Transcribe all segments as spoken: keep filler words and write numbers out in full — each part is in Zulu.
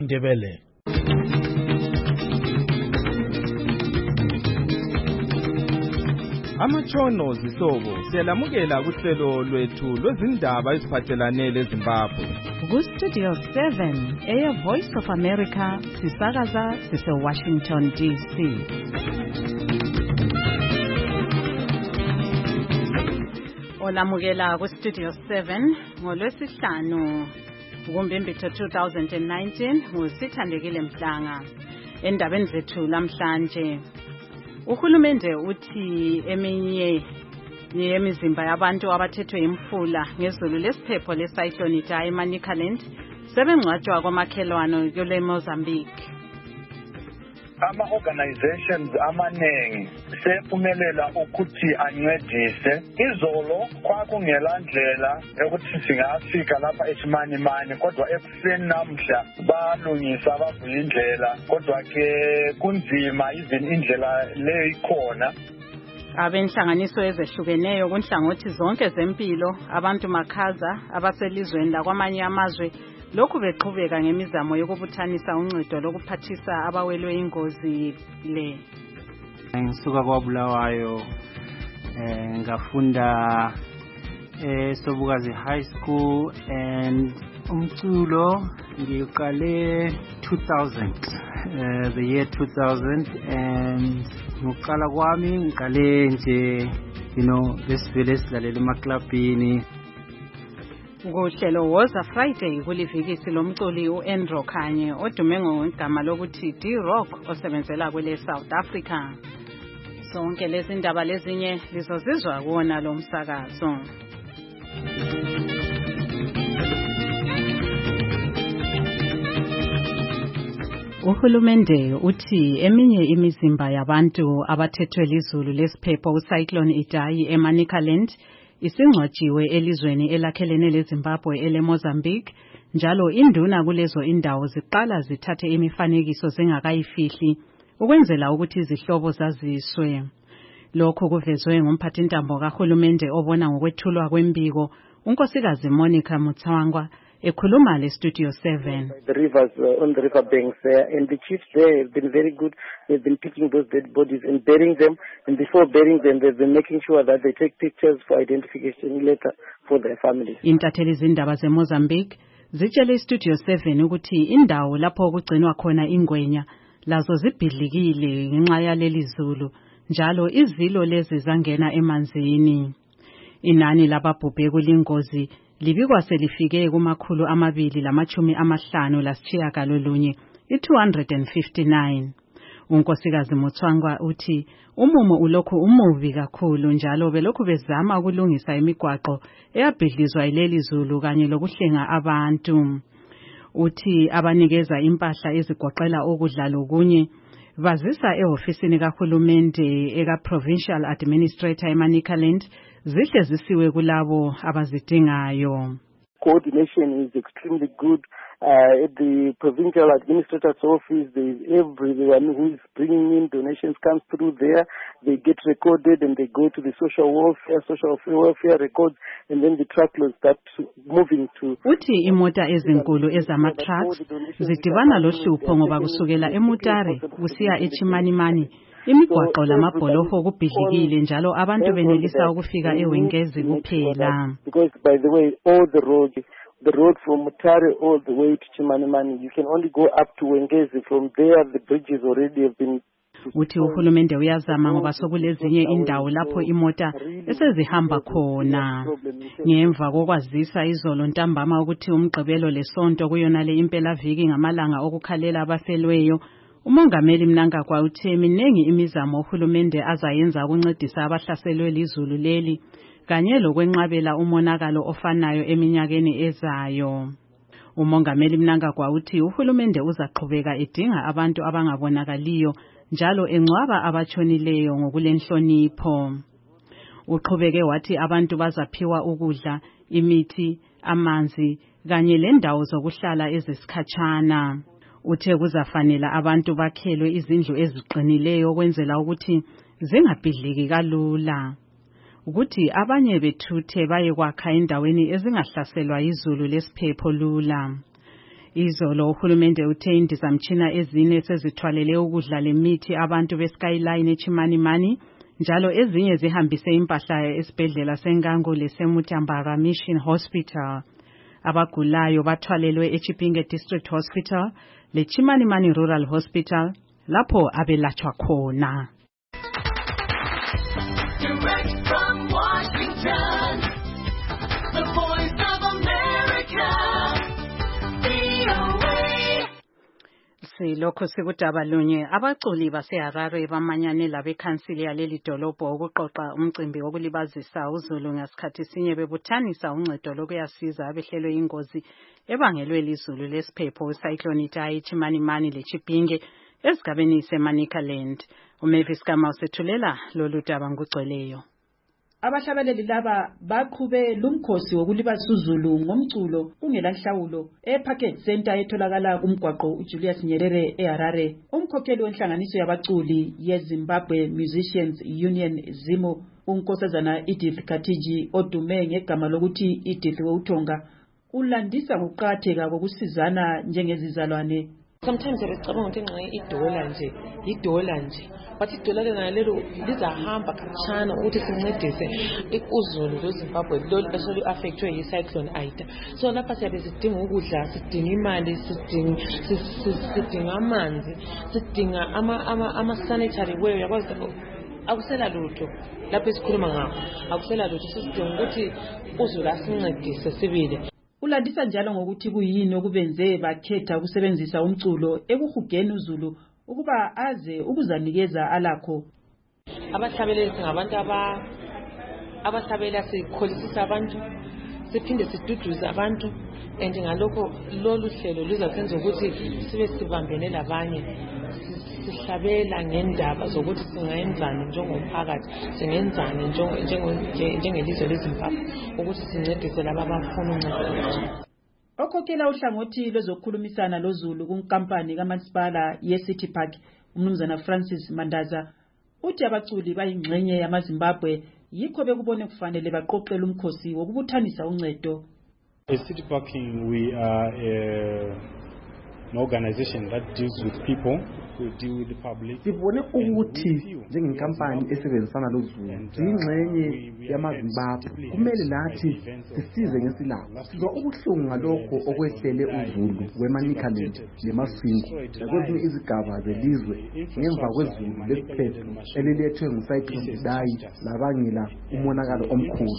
Ndebele. Amatshono zihlobo siyalamukela kuhlelo lwethu lwezindaba eziphathelane leZimbabwe. Ku Studio seven, Air Voice of America, sisakaza sise Washington D C. Olamukela ku Studio seven ngolwesihlanu kuMbimbithi two thousand nineteen ngusithandekile Mhlanga. Endabeni zethu lamhlanje, uhulumende uthi eminye yemizimba yabantu abathethwe imfula ngezulu lesiphepho lecyclone Idai eManicaland sebengcwatshwa kwamakhelwane kule Mozambique. Ama-organizations amanengi sephumelela ukuthi ancedise. Izolo kwakungela ndlela ukuthi singafika lapha eShimanimani, kodwa ekuseni namhla balungisa bavuya indlela, kodwa ke kunzima even indlela leyo ikhona. Abenhlanganiso ezehlukeneyo kunhlangothi zonke zempilo, abantu makhaza abaselizweni lakwamanye amazwe lokhu beqhubeka ngemizamo yokubuthanisa uncedo lokuphathisa abawelwe ingozi le. Ngisuka kwaBulawayo, eh ngafunda eh Sobukazi High School and umculo ngiqale two thousand, uh, the year two thousand, and ngokuqala kwami ngiqale nje you know lesivele silalela emaclubini. Ngohlelo Woza Friday kulivikisi lomculi uAndrew Khanye odume ngegama lokuthi D-Rock osebenzela kwele South Africa. Sonke lezi ndaba lezinye lizozizwa kuona lo msakazo. Uhulumende uthi eminye imizimba yabantu abathethwe lizulu lesiphepho ucyclone Idai eManicaland isingcwatshiwe elizweni elakhelene leZimbabwe ele Mozambique, njalo induna kulezo indawo ziqala zithathe imifanekiso zingakayifihli ukwenzela ukuthi izihlobo zaziswe. Lokho kuvezwe ngumphathintambo kahulumende obona ngokwethulwa kwembiko unkosikazi Monica Mutswangwa ekhuluma le Studio seven. The rivers uh, on the river banks there, and the chiefs there have been very good. They've been picking those dead bodies and burying them, and before burying them they've been making sure that they take pictures for identification later for their families. Intatheli zindaba zeMozambique zitshele Studio seven ukuthi indawo lapho okugcinwa khona ingwenya lazo zibhidlikile ngenxa yaleli zulu, njalo izilo lezi zangena emanzini. Inani lababhubhe kulingozi libikwa selifike kumakhulu amabili lamachumi amahlanu lasitshiyagalolunye i-two hundred fifty-nine. Unkosikazi Mutswangwa uthi umumo ulokhu umubi kakhulu, njalo belokhu bezama ukulungisa imigwaqo eyabhidlizwa ileli zulu kanye lokuhlenga abantu. Uthi abanikeza impahla ezigoqela ukudla lokunye bazisa ehofisini kahulumende eka Provincial Administrator eManicaland zihle zisiwe kulabo abazidingayo. Coordination is extremely good. Uh, at the provincial administrator's office, the, everyone who is bringing in donations comes through there. They get recorded and they go to the social welfare, social welfare records, and then the truckloads start moving to. Uthi imota ezinkulu ezama-trucks zidibana lohlupho ngoba kusukela eMutare kusiya eChimanimani imigwaqo lamabholoho kubhidlikile, njalo abantu benelisa ukufika eWengezi kuphela. Because by the way, all the roads, the road from Mutare all the way to Chimanimani, you can only go up to Wengezi. From there, the bridges already have been. Uthi uhulumende uyazama ngoba sokulezinye indawo lapho imota esezihamba khona. Ngemva kokwazisa izolo ntambama ukuthi umgqibelo lesonto kuyonale impela viki ngamalanga okukhalela abafelweyo, uMongameli Mnangagwa uthe minengi imizamo uhulumende azayenza ukuncedisa abahlaselwe lizulu leli kanye lokwenqabela umonakalo ofanayo eminyakeni ezayo. Umongameli Mnangagwa uthi uhulumende uzaqhubeka edinga abantu abangabonakaliyo njalo engcwaba abatshonileyo ngokulenhlonipho. Uqhubeke wathi abantu bazaphiwa ukudla, imithi, amanzi kanye lendawo zokuhlala ezisikhatshana. Uthe kuzafanela abantu bakhelwe izindlu eziqinileyo ukwenzela ukuthi zingabhidliki kalula, ukuthi abanye bethuthe baye kwakha endaweni ezingahlaselwa izulu lesiphepho lula. Izolo uhulumende uthe indizamtshina ezine sezithwalele ukudla lemithi abantu beSkyline eChimanimani, njalo ezinye zihambise impahla esibhedlela seNgango leseMutambara Mission Hospital. Abagulayo bathwalelwe eChipinge District Hospital leChimanimani Rural Hospital lapho abelatshwa khona. Direct from Washington, the Voice of America, V O A. Silokho sikudaba lunye, abaculi baseHarare bamanyane labekhansili yaleli dolobho ukuqoqa umcimbi wokulibazisa uZulu ngasikhathi sinye bebuthanisa uncedo lokuyasiza abehlelwe ingozi ebangelwe lizulu lesiphepho icyclone Idai Chimanimani leChipinge esigabeni seManicaland. uMavis Kama usethulela lolu daba ngugcweleyo. Abahlabeleli laba baqhube lumkhosi wokulibazisa uZulu ngomculo kungelanhlawulo eParket Center etholakala kumgwaqo uJulius Nyerere eHarare. Umkhokheli wenhlanganiso yabaculi yeZimbabwe Musicians Union ZIMU, uNkosazana Edith Khatiji odume ngegama lokuthi Edith Weuthonga, ulandisa ngokuqhatheka kokusizana njengezizalwane. Sometimes abecabanga ukuthi ngqe idola nje idola nje bathi idola lena lelo lizahamba khatshana ukuthi sincedise iZulu leZimbabwe lo esolu affectwe yicyclone Ida. So lapha siyabe sidinga ukudla, sidinga imali, sidinga sidinga amanzi, sidinga ama ama ama sanitary wear. Yakwazi akusela lutho lapha esikhuluma ngakho, akusela lutho. Sidinga ukuthi uZulu asincedise sibile. Ulandisa njalo ngokuthi kuyini okubenze bakhetha ukusebenzisa umculo ekuhugeni uZulu ukuba aze ukuzanikeza alakho. Abahlabeleli singabantu aba abahlabela sikholisisa abantu, siphinde siduduze abantu, and ngalokho lolu hlelo luzasenza ukuthi sibe sibambene labanye, sihlabela ngendaba zokuthi singayenzani njengomphakathi, singenzani njengelizwe leZimbabwe ukuthi sincedise laba abafuna uncedo. Okhokhela uhlangothi lwezokukhulumisana loZulu kunkampani kamasipala yeCity Park, umnumzana Francis Mandaza, uthi abaculi bayingxenye yamaZimbabwe yikho bekubone kufanele baqoqele umkhosi wokubuthanisa uncedo. City Park, we are a, an organization that deals with people. Sibone ukuthi njengenkampani esebenzisana loZulu siyingxenye yamaZimbabwe, kumele lathi sisize ngesilapho. Sizwa ubuhlungu ngalokho okwehlele uZulu weManicaland leMasvingo nakwezinye izigaba zelizwe ngemva kwezulu lesiphepho elilethwe ngucyclone Idai labangela umonakalo omkhulu.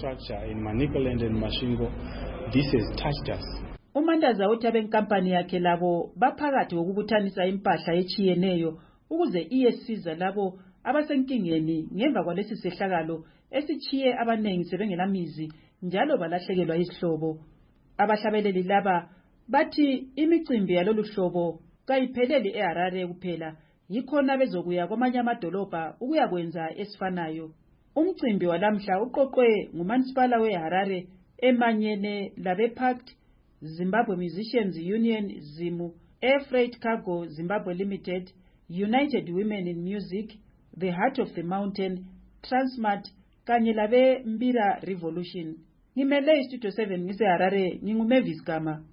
This has touched us. uMandaza uthi abenkampani yakhe labo baphakathi kokubuthanisa impahla echiyeneyo ukuze iyesiza labo abasenkingeni ngemva kwalesi sehlakalo esichiye abanengi sebengelamizi njalo balahlekelwa izihlobo. Abahlabeleli laba bathi imicimbi yalolu hlobo kayipheleli eHarare kuphela, yikhona bezokuya kwamanye amadolobha ukuyakwenza esifanayo. Umcimbi walamhla uqoqwe ngumansipala weHarare emanyene labePact, Zimbabwe Musicians Union ZIMU, Air Freight Cargo Zimbabwe Limited, United Women in Music, The Heart of the Mountain, Transmart kanye labe Mbira Revolution. Ngimele Studio seven ngiseHarare, nginguMavis Kama.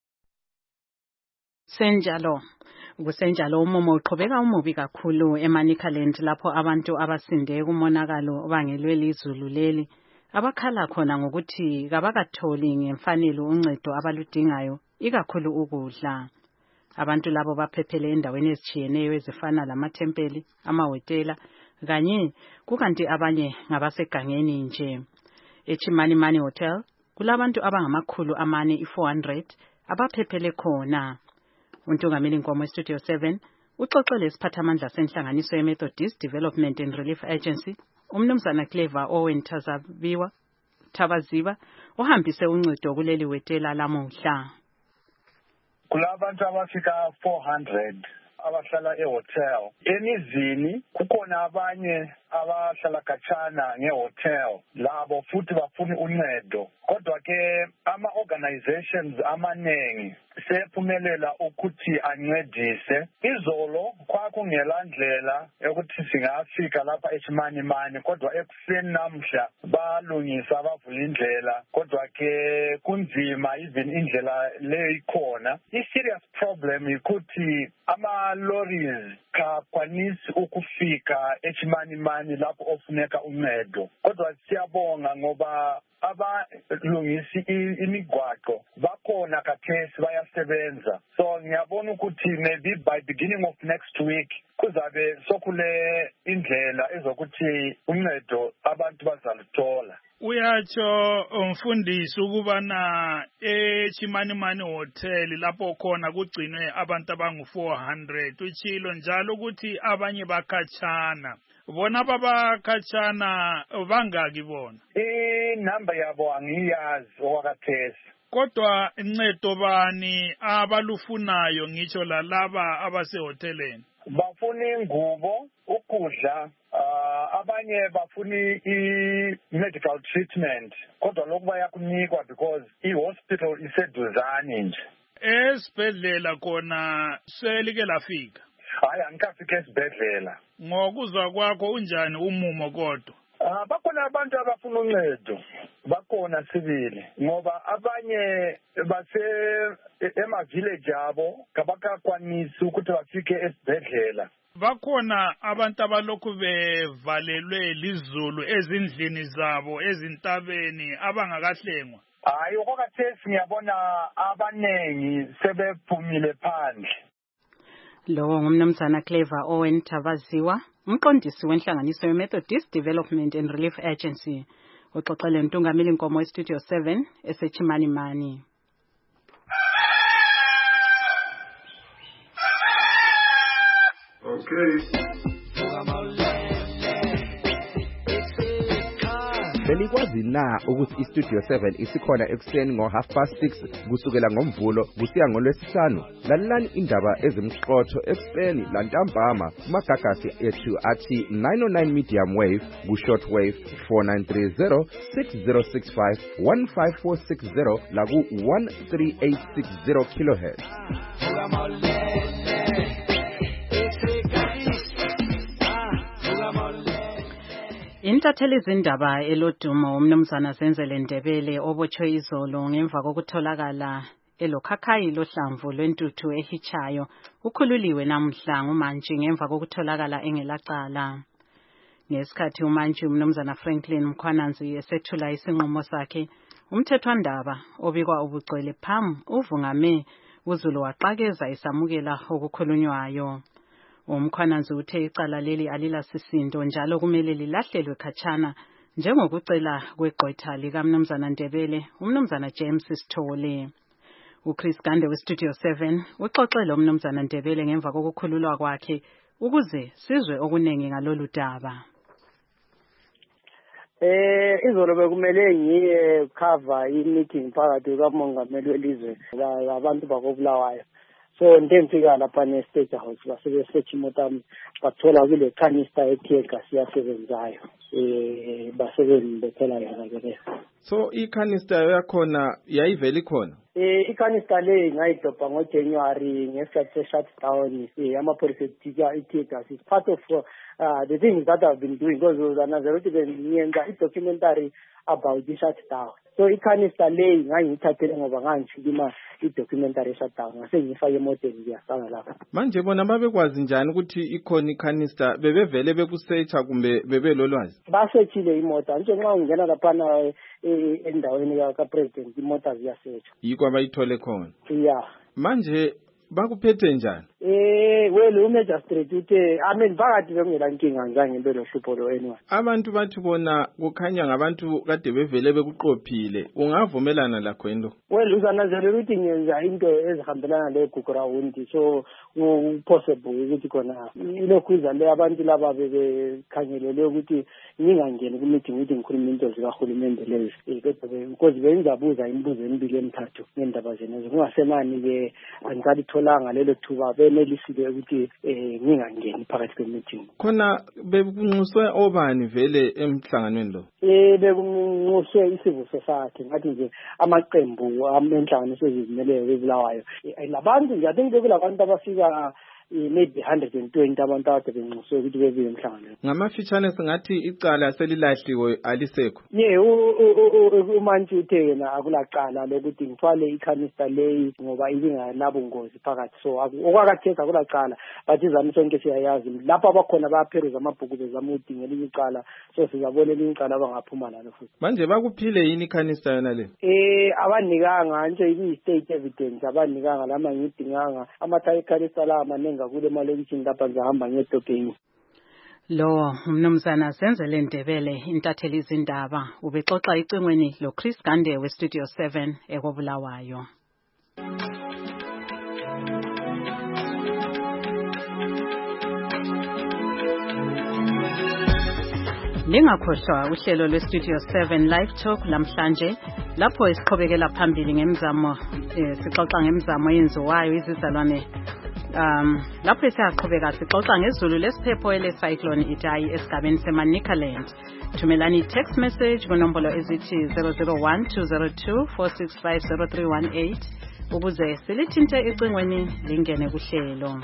Senjalo kusenjalo umumo uqhubeka umubi kakhulu eManicaland lapho abantu abasinde kumonakalo obangelwe lizulu leli abakhala khona ngokuthi kabakatholi ngemfanelo uncedo abaludingayo ikakhulu ukudla. Abantu labo baphephele endaweni ezichiyeneyo ezifana lamathempeli, amahotela kanye kukanti abanye ngabasegangeni nje. eChimanimani Hotel kulabantu abangamakhulu amane i-four hundred abaphephele khona. Untungameli Nkomo Studio seven uxoxele isiphathamandla senhlanganiso yeMethodist Development and Relief Agency umnumzana Clever Owen Tazaviwa Tabaziba ohambise uncedo kuleli wetela lamuhla. Kulabantu abafika four hundred abahlala ehotel. Emizini kukhona abanye abahlala khatshana ngehotel labo futhi bafuna uncedo. Kodwa ke ama organizations amanengi sephumelela ukuthi ancedise. Izolo kwakungelandlela ukuthi singafika lapha eChimanimani, kodwa ekuseni namhla balungisa bavula indlela, kodwa ke kunzima even indlela leyo ikhona. I-serious problem ukuthi ama lorries kakwanisi ukufika eChimanimani lapho ofuneka uncedo. Kodwa siyabonga ngoba abalungisi imigwaqo bakhona kathesi bayasebenza. So ngiyabona ukuthi maybe by beginning of next week kuzabe sokule indlela ezokuthi uncedo abantu bazaluthola. Uyatsho umfundisi ukubana eChimanimani Hotel lapho khona kugcinwe abantu abangu four hundred. Utshilo njalo ukuthi abanye bakhatshana. Bona babakhatshana bangaki bona? Eh number yabo angiyazi okwakathesi. Kodwa incedo bani abalufunayo ngitsho lalaba abasehoteleni? Bafuna ingubo, ukudla, uh, abanye bafuna i-medical treatment. Kodwa lokhu bayakunikwa because i-hospital iseduzane nje. Esibhedlela khona selike lafika? Hayi angikafika esibhedlela. Ngokuzwa kwakho unjani umumo kodwa? Ah bakhona abantu abafuna uncedo. Bakhona sibili ngoba abanye base ema village abo kabakakwanisi ukuthi bafike esibhedlela. Bakhona abantu abalokhu bevalelwe lizulu ezindlini zabo ezintabeni abangakahlengwa. Hayi okwakathesi ngiyabona abanengi sebephumile phandle. Lo ngumnumzana Clever Owen Tavaziwa, umqondisi wenhlanganiso ye-Methodist Development and Relief Agency, uxoxele uNtungameli Nkomo eStudio seven eseChimanimani. Okay. Belikwazi na ukuthi iStudio seven isikhona ekuseni ngo half past six kusukela ngomvulo kusiya ngolwesihlanu? Lalelani indaba ezimqotho ekuseni lantambama kumagagasi ethu athi nine oh nine medium wave ku short wave four nine three zero six zero six five one five four six zero la ku one three eight six zero kilohertz. Intatheli izindaba elodumo umnumzana Zenzele Ndebele obotshwe izolo ngemva kokutholakala elokhakhayi lohlamvu lwentuthu ehichayo ukhululiwe namhla nguMantshi ngemva kokutholakala engelacala. Ngesikhathi uMantshi umnumzana Franklin Mkhwananzi esethula isinqumo sakhe, umthethwandaba obikwa ubugcwele phamu uvungame uZulu waqakeza isamukela okukhulunywayo. Umkhwananzi uthe icala leli alilasisindo njalo kumele lilahlelwe khatshana njengokucela kweqotha likaMnumzana Ndebele uMnumzana James Sithole. uChris Gande weStudio seven uxoxele uMnumzana Ndebele ngemva kokukhululwa kwakhe ukuze sizwe okunengi ngalolu daba. Eh izolo bekumele ngiye cover i-meeting phakathi kamongameli welizwe labantu bakobulawayo. So ndemfika lapha ne-state house basebesearch imoto bathola kule canister ethiyeka siyasebenzayo eh basebenzela yona ke. So i-canister yakhona yayivela ikhona? Eh i-canister le ngayidopha ngoJanuary ngesikhathi se-shutdown eh amapholisa etika ithiyeka is part of uh, the things that I've been doing because Nazareth bengiyenza i-documentary about the shutdown. So i-canister le ngayithathele ngoba ngangithima i-documentary shutdown ngase ngifake emotweni ngiyasana lapha. Manje bona babekwazi njani ukuthi ikhona i-canister? Bebevele bekusearcha kumbe bebelolwazi? Basearchile imoto nje nxa ungena lapha na endaweni ka president imoto ziyasearcha. Yikho abayithole khona. Yeah. Manje bakuphethe njani? Eh well umagistrate uthe I mean phakathi bengela inkinga ngizange ngebe lo hlupho lo anyway. Abantu bathi bona kukhanya ngabantu kade bevele bekuqophile. Ungavumelana lakho into? Well uzanazela ukuthi ngenza into ezihambelana leground so possible ukuthi khona ilokhuza le abantu laba bebekhangelele ukuthi ngingangeni ku meeting ukuthi ngikhuluma into zikahulumende lezi. Kodwa because bengizabuza imibuzo emibili emithathu ngendaba zena. Kungasenani ke angikalitholanga lelo thuba ngiyenelisile ukuthi eh ngingangeni phakathi kwemeeting. Khona bekunxuswe obani vele emhlanganweni lo? Eh bekunxuswe isivil society ngathi nje amaqembu amenhlanganiso ezizimeleyo eBulawayo. Labantu nje I think bekulabantu abafika maybe one hundred twenty abantu ade benxuswe ukuthi bebe emhlanganweni. Ngamafitshane singathi icala selilahliwe alisekho. Yeah, uMantshi uthe yena akulaqala lokuthi ngithwale ikhanista leyi ngoba ibinganabungozi phakathi, so okwakatheka akulaqala but izami sonke siyayazi lapha abakhona bayapheruza amabhuku bezama udingela icala, so sizabona icala abangaphuma lalo futhi. Manje bakuphile yini ikhanista yona le? Eh abanikanga nje iyi state evidence abanikanga lama ngidinganga amathayi ikhanista la manenga kule malokishini lapha ngihamba ngedogeni. Lo mnumzana Senzele Ndebele intatheli izindaba ubexoxa icingweni lo Chris Gande we Studio seven ekobulawayo. Lingakhohlwa uhlelo lwe Studio seven Live Talk lamhlanje lapho isiqhubekela phambili ngemizamo sixoxa ngemizamo yenziwayo izizalwane Um, lapho siyaqhubeka sixoxa ngezulu lesiphepho ele-cyclone Idai esigabeni seManicaland. Thumelani text message kunombolo ezithi zero zero one two zero two four six five zero three one eight ukuze silithinte icingweni lingene kuhlelo.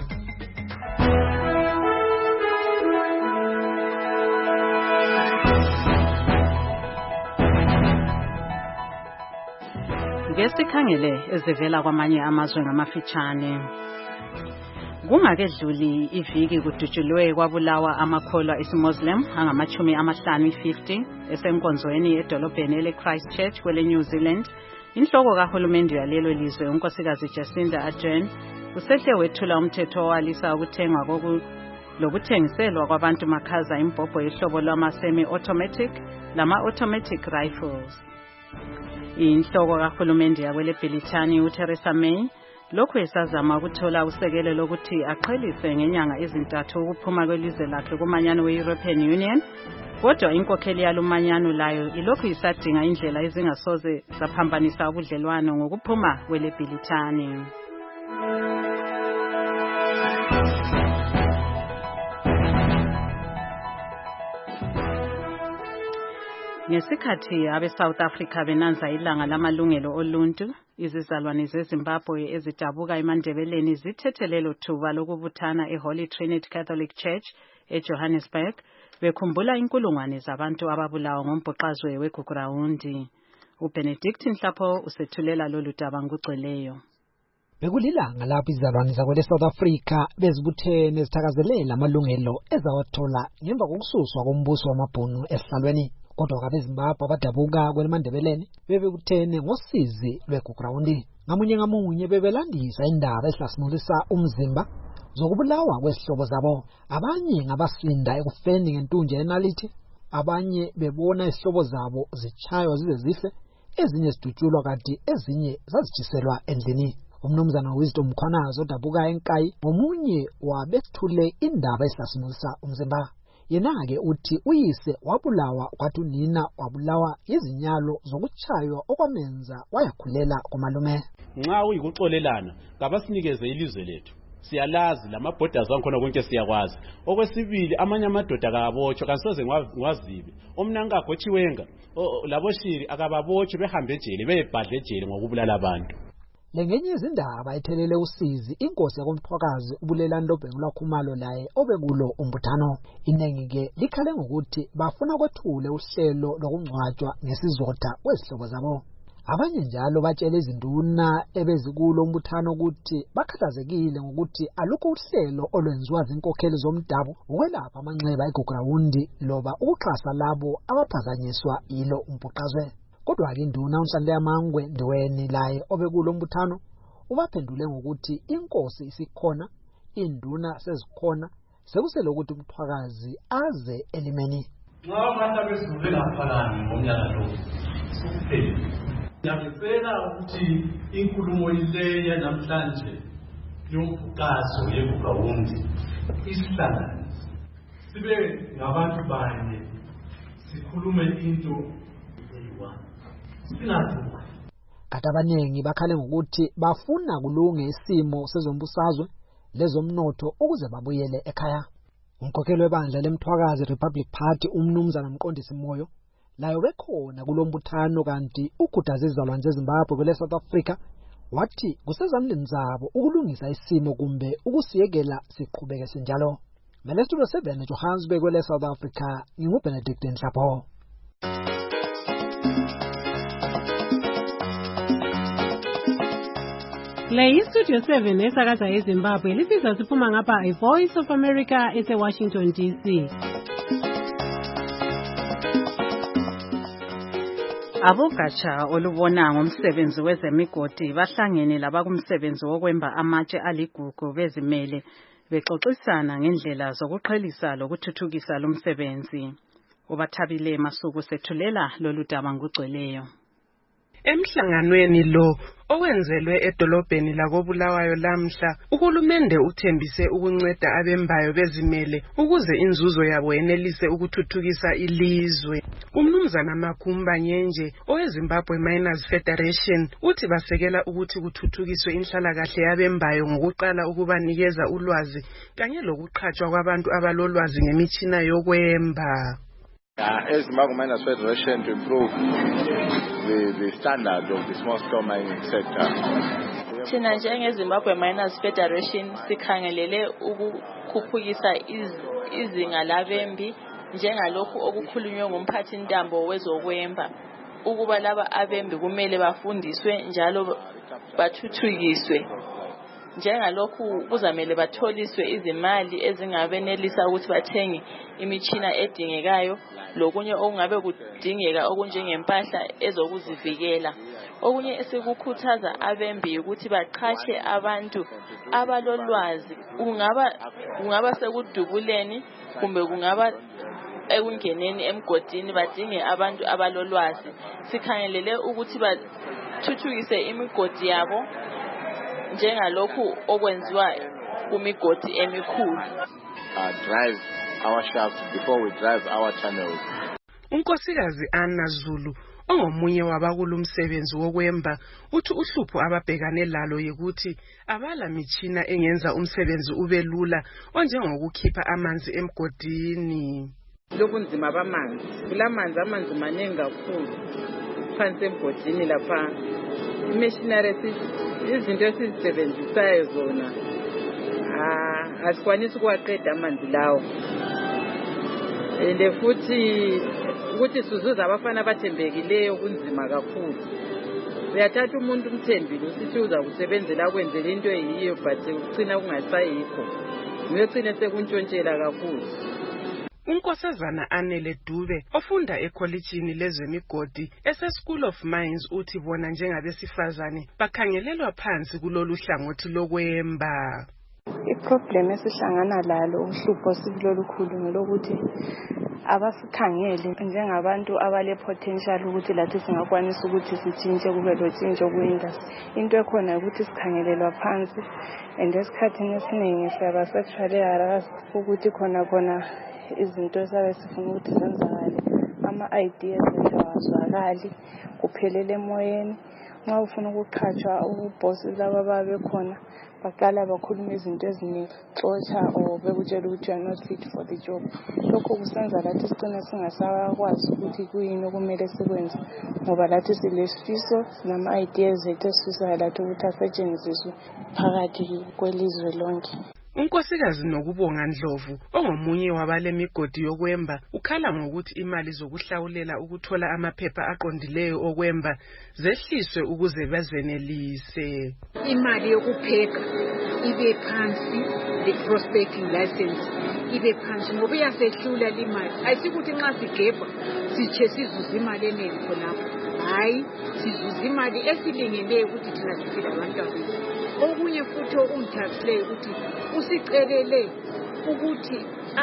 Ngesikhangele ezivela kwamanye amazwe ngamafitshane. Kungakedluli iviki kudutshulwe kwabulawa amakholwa isiMuslim angamachumi amahlanu fifty esenkonzweni edolobheni ele Christchurch kwele New Zealand. Inhloko kahulumende yalelo lizwe unkosikazi Jacinda Ardern usehle wethula umthetho owalisa ukuthengwa koku lokuthengiselwa kwabantu makhaza imbhobho yehlobo lwama semi automatic lama automatic rifles. Inhloko kahulumende yakwele Britani uTheresa May lokho esazama ukuthola usekelo lokuthi aqhelise ngenyanga ezintathu ukuphuma kwelizwe lakhe kumanyano we-European Union, kodwa inkokheli yalumanyano layo ilokhu isadinga indlela ezingasoze zaphambanisa ubudlelwano ngokuphuma kwele Britani. Ngesikhathi abe South Africa benanza ilanga lamalungelo oluntu, izizalwane zeZimbabwe ezidabuka eMandebeleni zithethelelo thuba lokubuthana eHoly Trinity Catholic Church eJohannesburg bekhumbula inkulungwane zabantu ababulawa ngombhoqazwe weGugurawundi. uBenedict Nhlapho usethulela lolu daba ngugcweleyo. Bekulilanga lapho izizalwane zakwele South Africa bezibuthene zithakazelela amalungelo ezawathola ngemva kokususwa kombuso wamabhunu esihlalweni. Kodwa abeZimbabwe abadabuka kweleMandebeleni bebekuthene ngosizi lweGugurawundi. Ngamunye ngamunye bebelandisa indaba ehlasimulisa umzimba zokubulawa kwesihlobo zabo. Abanye ngabasinda ekufeni ngentunje yenalithi, abanye bebona isihlobo zabo zichaywa zize zife, ezinye zidutshulwa kanti ezinye zazitshiselwa endlini. Umnumzana Wisdom Mkhwanazi odabuka eNkayi ngomunye wabethule indaba ehlasimulisa umzimba. Yena-ke uthi uyise wabulawa kwathi unina wabulawa izinyalo zokuchaywa okwamenza wayakhulela kumalume. Nxa uyikuxolelana ngabasinikeze ilizwe lethu. Siyalazi lamabhoders ankhona konke siyakwazi. Okwesibili amanye amadoda kabotsho kansoze ngwazibe. Omnanga gochiwenga laboshiri akababotsho behambe ejele beyebhadle ejele ngokubulala abantu. Lengenye izindaba ethelele usizi inkosi yakomthwakazi ubulelani lobhengula khumalo laye obekulo umbuthano. Inengi-ke likhale ngokuthi bafuna kwethule uhlelo lokungcwatshwa ngesizotha kwezihlobo zabo. Abanye njalo batshele izinduna ebezikulo umbuthano ukuthi bakhathazekile ngokuthi alukho uhlelo olwenziwa zinkokheli zomdabu ukwelapha amanxeba eGugurawundi loba ukuxhasa labo abaphazanyiswa yilo umbhuqazwe. Kodwa-ke induna uNhlanhla Yamangwe Ndiweni laye obekulo umbuthano ubaphendule ngokuthi inkosi isikhona, induna sezikhona, sekusele ukuthi umthwakazi aze elimeni. Nxa abantu abezulu laphalani ngomnyaka lo sikuphele. Ngiyacela ukuthi inkulumo ile namhlanje yombhuqazo yeGugurawundi isihlanganise. Sibe ngabantu banye sikhulume into Kati abanengi bakhale ngokuthi bafuna kulunge isimo sezombusazwe lezomnotho ukuze babuyele ekhaya. Umkhokheli webandla lemthwakazi Republic Party umnumzana Mqondisi Moyo layo bekhona kulombuthano kanti ukhuthaza izizalwane zeZimbabwe kwele South Africa wathi kusezandleni zabo ukulungisa isimo kumbe ukusiyekela siqhubeke sinjalo. Mele Studio seven eJohannesburg kwele South Africa nginguBenedict Nhlapho. Le Studio seven esakaza eZimbabwe lisiza siphuma ngapha iVoice of America ese Washington D C. Abogatsha olubona ngomsebenzi wezemigodi bahlangene labakumsebenzi wokwemba amatshe aligugu bezimele bexoxisana ngendlela zokuqhelisa lokuthuthukisa lumsebenzi. Ubathabile Masuku sethulela lolu daba ngugcweleyo. Emhlanganweni lo owenzelwe edolobheni lakoBulawayo lamhla uhulumende uthembise ukunceda abembayo bezimele ukuze inzuzo yabo yenelise ukuthuthukisa ilizwe. Umnumzana Makumba Nyenje oweZimbabwe Miners Federation uthi basekela ukuthi kuthuthukiswe inhlalakahle yabembayo ngokuqala ukubanikeza ulwazi kanye lokuqhatshwa kwabantu abalolwazi ngemitshina yokwemba. Uh, as Zimbabwe Miners Federation to improve the, the standard of the small scale mining sector. Thina njengeZimbabwe Miners Federation sikhangelele ukukhuphukisa izinga labembi njengalokhu okukhulunywe ngumphathi ntambo wezokwemba ukuba laba abembi kumele bafundiswe njalo bathuthukiswe. Njengalokhu kuzamele batholiswe izimali ezingabenelisa ukuthi bathenge imitshina edingekayo lokunye okungabe kudingeka okunjengempahla ezokuzivikela. Okunye esikukhuthaza abembi ukuthi baqhatshe abantu abalolwazi kungaba kungaba sekudubuleni kumbe kungaba ekungeneni emgodini badinge abantu abalolwazi. Sikhangelele ukuthi bathuthukise imigodi yabo njengalokhu okwenziwa kumigodi emikhulu. Uh, drive our shafts before we drive our channels. Unkosikazi Anna Zulu ongomunye wabakulumsebenzi wokwemba uthi uhlupho ababhekane lalo yikuthi abala mitshina engenza umsebenzi ube lula onjengokukhipha amanzi emgodini. Lobunzima bamanzi kulamanzi amanzi maningi kakhulu phansi emgodini lapha imachinery izinto esizisebenzisayo zona ah asikwanisi ukuwaqeda amanzi lawo ende futhi ukuthi sizuza abafana abathembekileyo kunzima kakhulu. Uyathatha umuntu umthembile usithi uza kusebenzela kwenzela into eyiyo but ugcina kungasayikho ngiyocina sekuntshontshela kakhulu. Unkosazana Anele Dube ofunda ekholejini lezemigodi ese School of Mines uthi bona njengabesifazane bakhangelelwa phansi kulolu hlangothi lokwemba. Iproblem esihlangana lalo uhlupho sikulolukhulu ngelokuthi abasikhangele njengabantu abale potential ukuthi lathi singakwanisa ukuthi sitshintshe kube lotshintsho ku-industry. Into ekhona ukuthi sikhangelelwa phansi and esikhathini esiningi siyaba sexually harassed ukuthi khona khona izinto esabe sifuna ukuthi zenzakale ama-ideas ethu awazwakali kuphelele emoyeni. Nxa ufuna ukuqhatshwa ubossi laba babekhona baqala bakhuluma izinto ezinixotsha or bekutshela ukuthi you are not fit for the job. Lokho kusenza lathi sigcine singasakwazi ukuthi kuyini okumele sikwenze ngoba lathi silesifiso sinama-ideas ethu esifisayo lathi ukuthi asetshenziswe phakathi kwelizwe lonke. Unkosikazi Nokubonga Ndlovu ongomunye wabale migodi yokwemba ukhala ngokuthi imali zokuhlawulela ukuthola amaphepha aqondileyo okwemba zehliswe ukuze bazenelise. Imali yokupheka ibe phansi, the prospecting license ibe phansi ngoba iyasehlula limali. Ayisikuthi nxa sigebha siche sizuza imali eningi khonapho. Hayi sizuza imali esilingeneyo ukuthi thina siphila abantwana. Okunye futhi okungithathile ukuthi usicelele ukuthi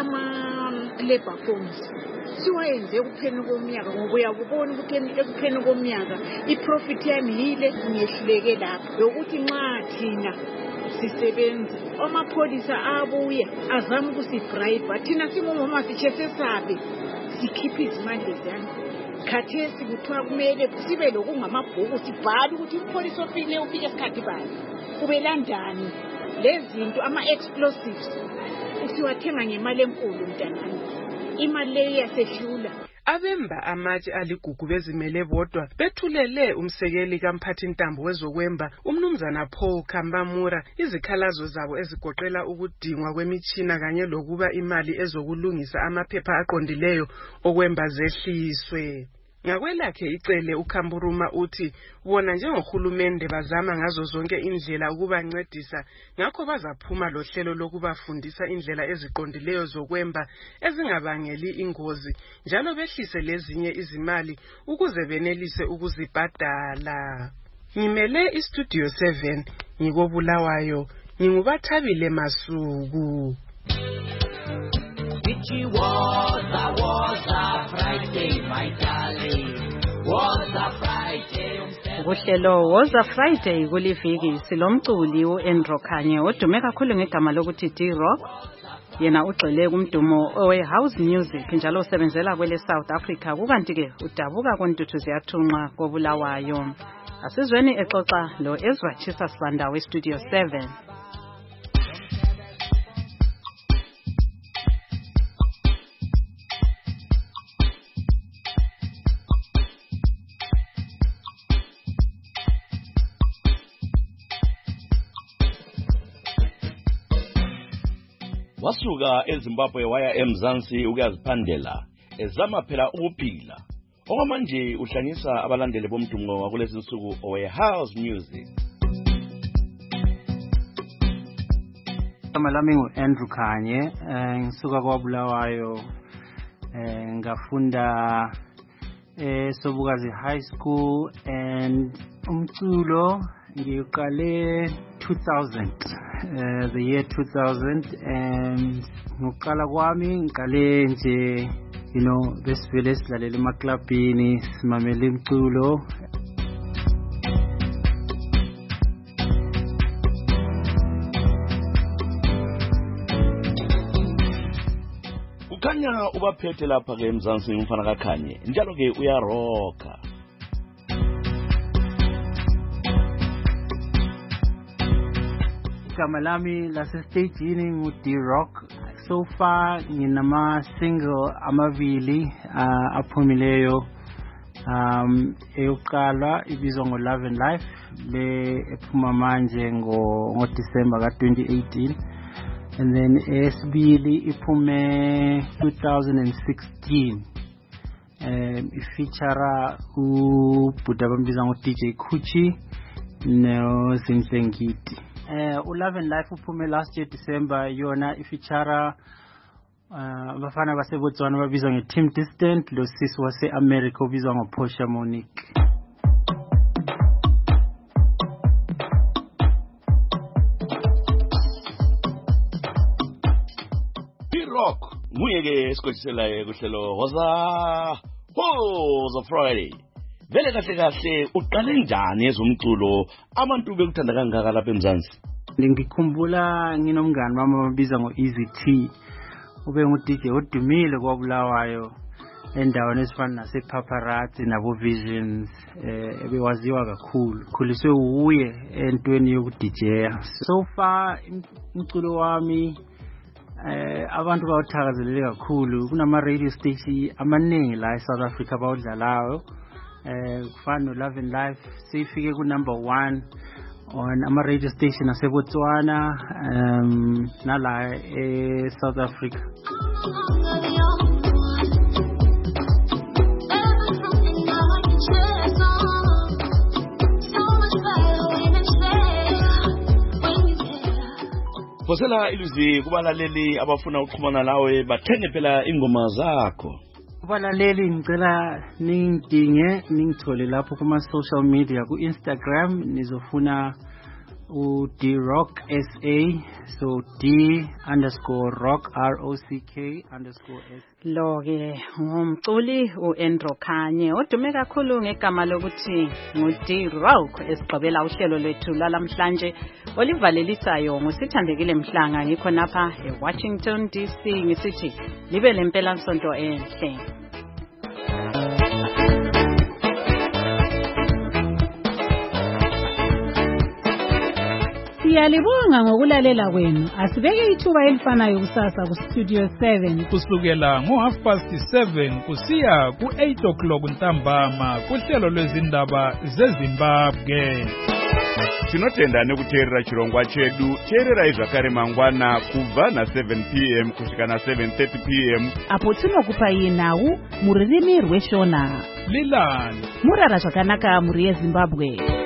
ama labor forms siwayenze kupheni komnyaka ngoba uyakubona ukuthi ekupheni komnyaka iprofit yami yile ngehluleke lapho lokuthi nxa thina sisebenza amapholisa abuye azama ukusibribe thina singomama siche sesabe sikhipha izimali lezana. Khathesi kuthiwa kumele sibe lokungamabhuku sibhale ukuthi umpholisa ofile ufike esikhathi bani ubelandani lezinto ama-explosives siwathenga ngemali enkulu mntanami, imali leyo iyasehlula. Abemba amatshe aligugu bezimele bodwa bethulele umsekeli kamphathintambo wezokwemba umnumzana Paul Kambamura izikhalazo zabo ezigoqela ukudingwa kwemitshina kanye lokuba imali ezokulungisa amaphepha aqondileyo okwemba zehliswe. Ngakwelakhe icele uKhamburuma uthi bona njengohulumende bazama ngazo zonke indlela ukubancedisa, ngakho bazaphuma lohlelo lokubafundisa indlela eziqondileyo zokwemba ezingabangeli ingozi njalo behlise lezinye izimali ukuze benelise ukuzibhadala. Ngimele iStudio seven ngikobulawayo, ngingubathabile Masuku. It was a, was a Friday, my darling. Was a Friday. Uhlelo was a Friday kuliviki silomculi uAndrew Khanye odume kakhulu ngegama lokuthi D-Rock. Yena ugxile kumdumo owe house music njalo usebenzela kwele South Africa, kukanti ke udabuka kontuthu ziyathunqa kobulawayo. Asizweni exoxa lo Ezra Chisa Sibanda we Studio seven. Wasuka eZimbabwe waya eMzansi ukuyaziphandela ezama phela ukuphila. Okwamanje uhlanyisa abalandeli bomdumo wakulezi insuku owe house music. Igama lami nguAndrew Khanye, ngisuka kwaBulawayo, ngafunda eSobukazi High School and umculo ngiqale two thousand. Uh, the year two thousand, and ngokuqala kwami ngiqale nje, you know, besivele silalela emaklabhini simamela imculo. Ukhanya ubaphethe lapha ke eMzansi umfana kaKhanye njalo ke uyaroka. Igama lami lasestagini ngu-D-Rock. So far nginama single amabili uh, aphumileyo. Um eyokuqala ibizwa ngo Love and Life le ephuma manje ngo ngo December ka twenty eighteen, and then esibili iphume two thousand sixteen. Um ifeature ubhuda bambiza ngo D J Kuchi no Zinsengiti. Uh, Love and Life uphume last year December, yona ifeature uh, bafana baseBotswana babizwa ngeTeam Distant, lo sis wase America obizwa ngoPortia Monique. D-Rock nguye ke esikhotshiselayo kuhlelo woza Hoza Friday. Vele kahle kahle uqale njani ezomculo abantu bekuthanda kangaka lapha eMzansi? Ngikhumbula nginomngani wami ababiza ngo Easy T, ube ngu D J odumile kwaBulawayo endaweni esifana nasePaparazzi nabo Visions, eh ebewaziwa kakhulu, khuliswe uye entweni yokuDJya. So far umculo wami eh abantu bawuthakazelele kakhulu, kunama radio station amaningi la eSouth Africa bawudlalayo. Eh kufana Love and Life seyifike ku number one on ama radio station aseBotswana um nala e South Africa. Phosela iluzi kubalaleli abafuna ukuxhumana nawe bathenge phela ingoma zakho. Kubalaleli ngicela ningidinge ningithole lapho kuma social media, ku Instagram nizofuna u D-Rock S A, so D underscore rock R O C K underscore S. Lo ke ngumculi uAndrew Khanye odume kakhulu ngegama lokuthi ngu D-Rock, esiqobela uhlelo lwethu lalamhlanje olivalelisayo ngusithandekile Mhlanga. Ngikho napha eWashington D C ngisithi libe lempela nsonto enhle. Siyalibonga ngokulalela kwenu. Asibeke ithuba elifanayo kusasa ku Studio seven kusukela ngo half past seven kusiya ku eight o'clock ntambama kuhlelo lwezindaba zeZimbabwe. Tinotenda nekuteerera chirongwa chedu. Teererai zvakare mangwana kubva na seven p m kusvika na seven thirty p m apo tinokupai nhau muririmi rweshona. Lilani murara zvakanaka muri yeZimbabwe.